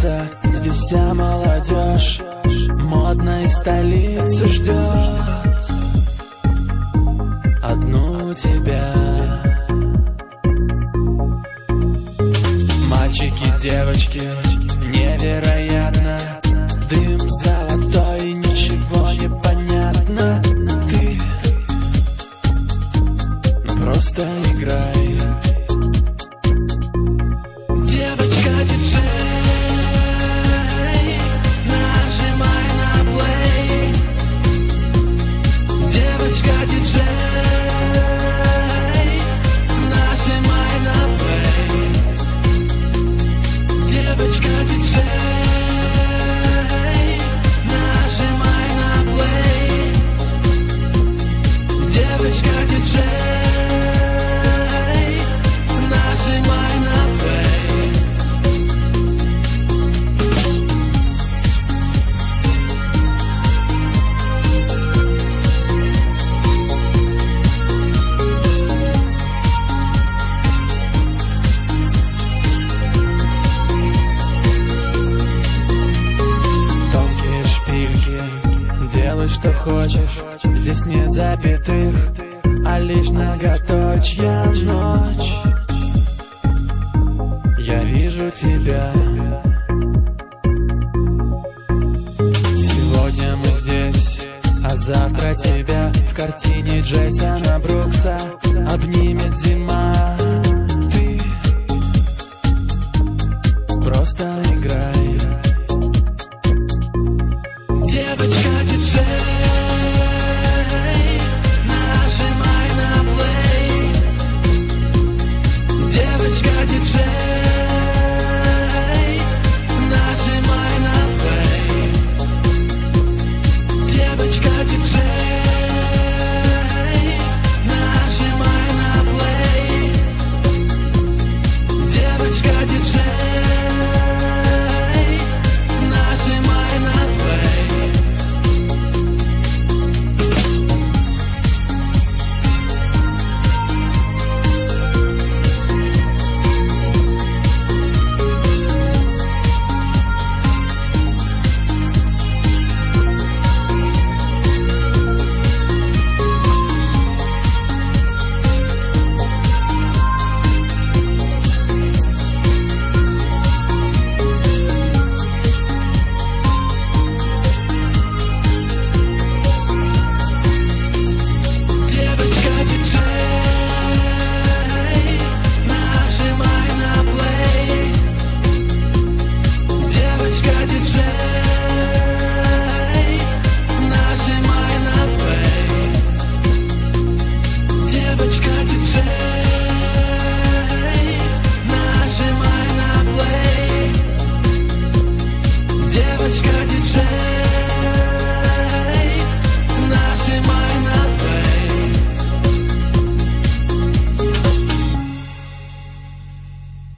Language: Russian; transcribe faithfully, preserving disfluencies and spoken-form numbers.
столица, здесь вся молодежь модной столицы ждет одну тебя. Мальчики, девочки, невероятно, дым золотой, ничего не понятно. Ты просто играй. Девочка-диджей, нажимай на плей. Девочка-диджей, нажимай на плей. Девочка-диджей, нажимай на плей. Девочка-диджей, нажимай на плей. Тонкие шпильки, делай что хочешь, здесь нет запятых, а лишь многоточья ночь. Я вижу тебя. Сегодня мы здесь, а завтра тебя в картине Джейсона Брукса обнимем.